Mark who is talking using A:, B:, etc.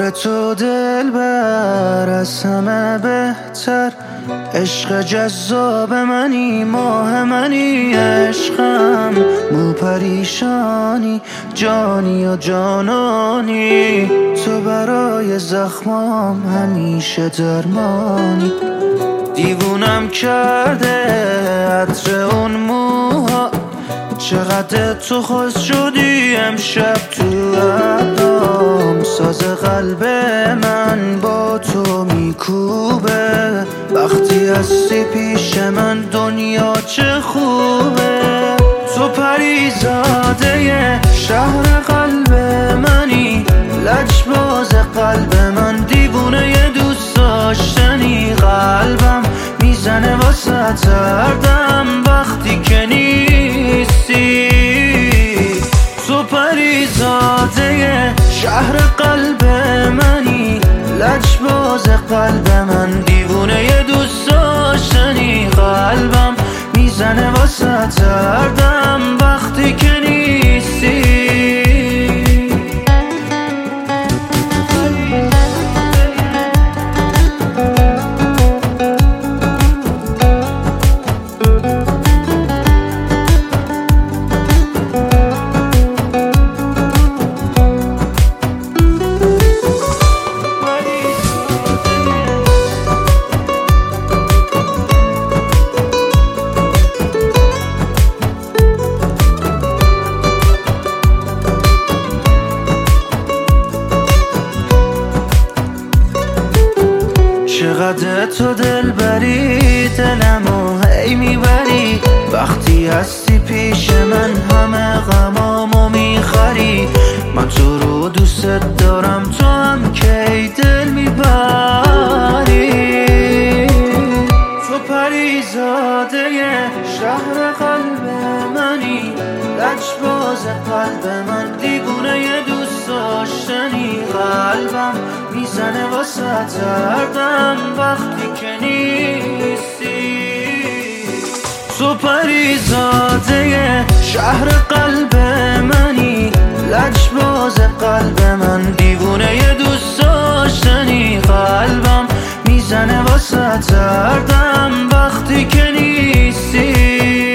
A: روی تو دلبر از همه بهتر، عشق جذاب منی، ماه منی، عشقم مو پریشانی، جانی و جانانی، تو برای زخمام همیشه درمانی. دیوونم کرده عطر اون موها، چقدر تو خوش شدی امشب تو ابرام، ساز قلب من با تو میکوبه، وقتی هستی پیش من دنیا چه خوبه. تو پریزاده شهر قلب منی، لجباز قلب من، دیوونه ی دوست داشتنی، قلبم میزنه واسه دردم وقتی که نیستی. تو پریزاده شهر قلب منی، لجباز قلب من، دیوونه ی دوست داشتنی، قلبم میزنه واسه دردم وقتی که نیستی. چقدر تو دل بری، دلمو هی میبری، وقتی هستی پیش من همه غمامو میخری. من تو رو دوست دارم، تو هم کی دل میبری. تو پریزاده شهر قلب منی، لجباز قلب من، دیوونه ی دوست داشتنی، قلبم میزنه واسه دردم وقتی که نیستی. تو پریزاده شهر قلب منی، لجباز قلب من، دیوونه ی دوست داشتنی، قلبم میزنه واسه دردم وقتی که نیستی.